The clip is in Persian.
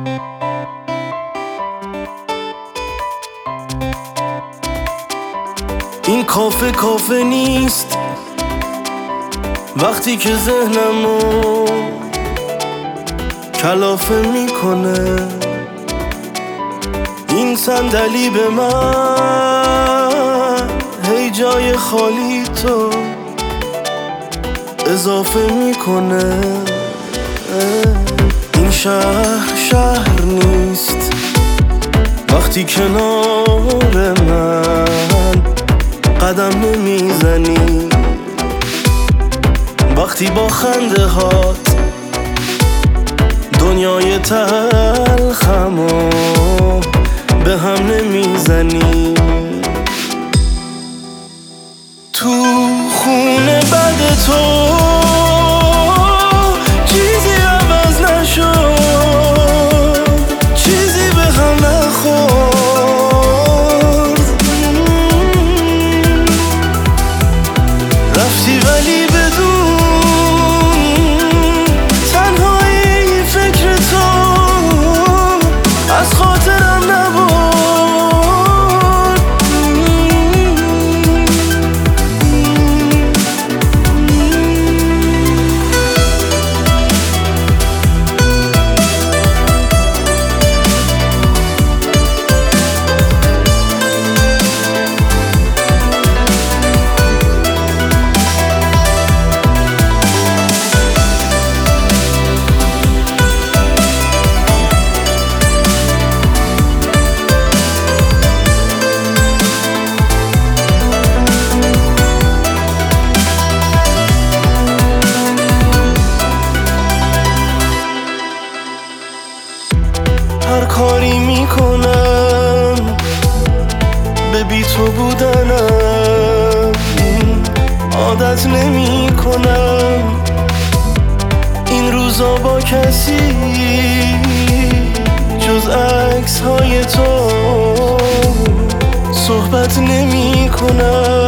این کافه نیست وقتی که ذهنمو کلافه میکنه. این صندلی به من هی جای خالی تو اضافه میکنه. این شهر نیست وقتی کنار من قدم نمیزنی، وقتی با خنده هات دنیای تلخمو به هم نمیزنی. تو خونه بد تو چیزی عوض نشد، چیزی به هم نخورد. رفتی ولی بدون تنهایی فکر تو از خاطرم نبرد. هر کاری میکنم به بی تو بودنم عادت نمی کنم. این روزا با کسی جز عکس های تو صحبت نمی کنم.